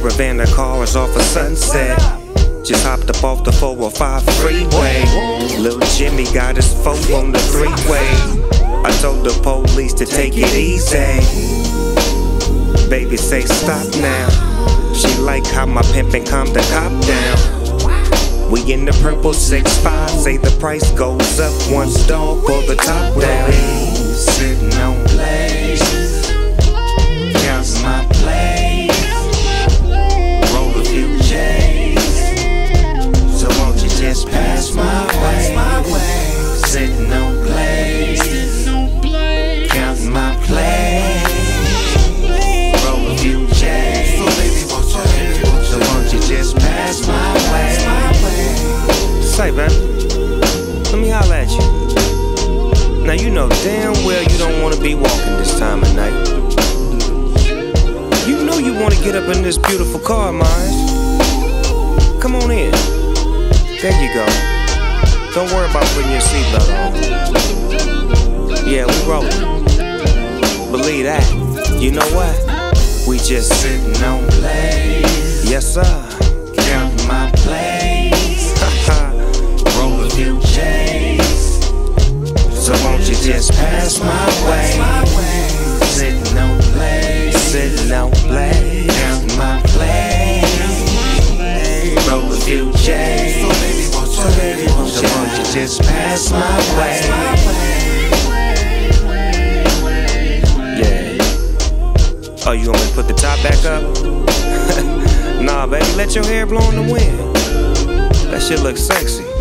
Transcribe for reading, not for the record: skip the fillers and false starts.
caravan of cars off of Sunset. Just hopped up off the 405 freeway. Lil' Jimmy got his phone on the three-way. I told the police to take it easy. Baby say stop now. She like how my pimpin' calm the cop down. We in the purple 6'5", say the price goes up once dog pull the top down. Sitting on place, counting my plays, roll a few J's. So won't you just pass my way? Sitting on place, counting my plays, roll a few J's. So won't you just pass my way? Say, baby, let me holler at you. Now you know damn well you don't wanna be walking this time of night. You know you wanna get up in this beautiful car of mine. Come on in. There you go. Don't worry about putting your seatbelt on. Yeah, we rollin'. Believe that. You know what? We just Sitting on place, yes sir. counting my plays, roll a few J's. So won't you just pass my way? Sitting on place, Sitting out play. counting my plays, roll a few J's. So won't you just pass my way? Yeah. Oh, you want me to put the top back up? Nah, baby, let your hair blow in the wind. That shit looks sexy.